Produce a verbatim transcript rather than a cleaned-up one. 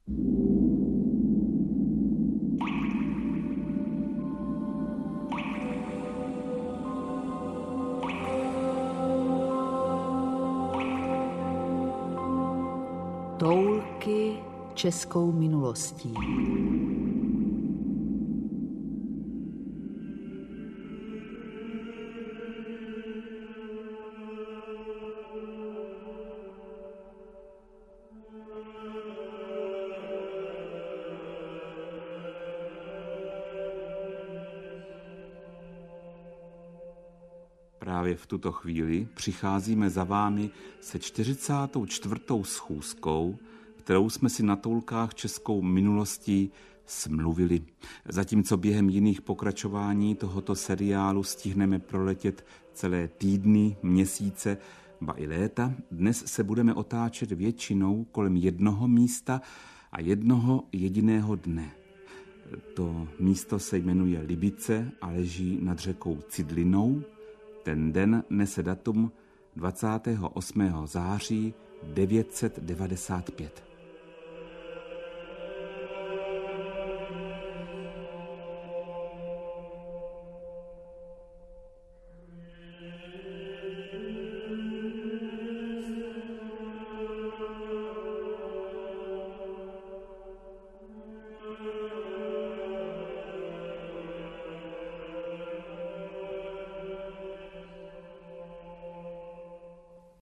Toulky českou minulostí. Právě v tuto chvíli přicházíme za vámi se čtyřicátou čtvrtou schůzkou, kterou jsme si na Toulkách českou minulostí smluvili. Zatímco během jiných pokračování tohoto seriálu stihneme proletět celé týdny, měsíce, ba i léta, dnes se budeme otáčet většinou kolem jednoho místa a jednoho jediného dne. To místo se jmenuje Libice a leží nad řekou Cidlinou. Ten den nese datum dvacátého osmého září devět set devadesát pět.